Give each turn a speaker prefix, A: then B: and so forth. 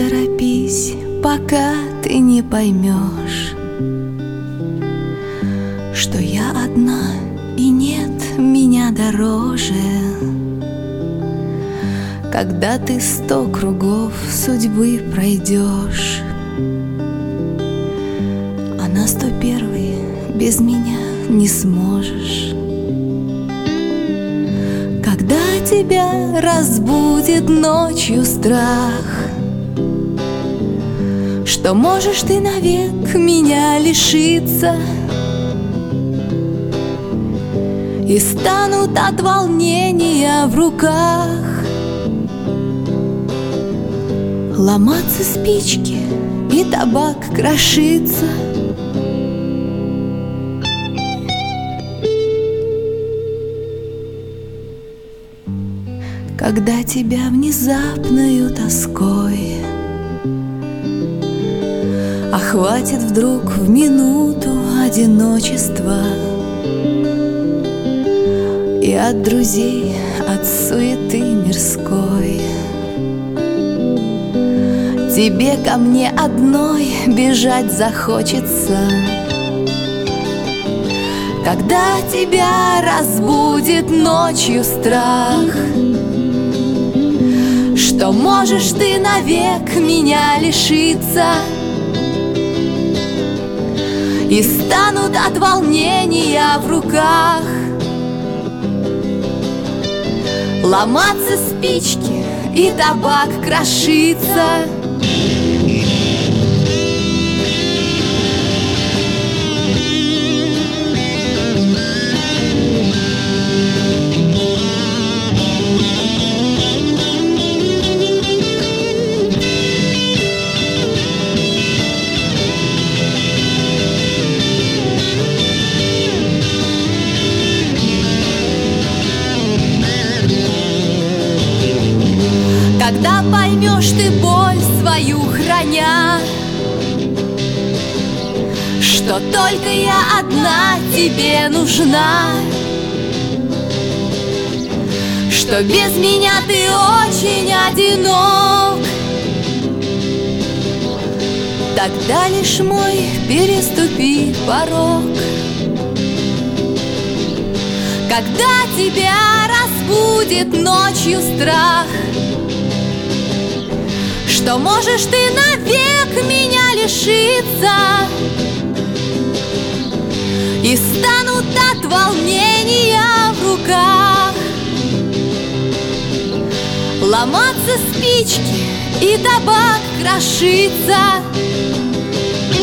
A: торопись, пока ты не поймешь, что я одна и нет меня дороже. Когда ты 100 кругов судьбы пройдешь, а на 101-й без меня не сможешь. Когда тебя разбудит ночью страх, что можешь ты навек меня лишиться, и станут от волнения в руках ломаться спички и табак крошиться. Когда тебя внезапною тоской охватит вдруг в минуту одиночества, и от друзей, от суеты мирской тебе ко мне одной бежать захочется. Когда тебя разбудит ночью страх, что можешь ты навек меня лишиться, и станут от волнения в руках ломаться спички и табак крошиться. Когда поймешь ты боль свою храня, что только я одна тебе нужна, что без меня ты очень одинок, тогда лишь мой переступи порог. Когда тебя разбудит ночью страх, что можешь ты навек меня лишиться, и станут от волнения в руках ломаться спички и табак крошиться.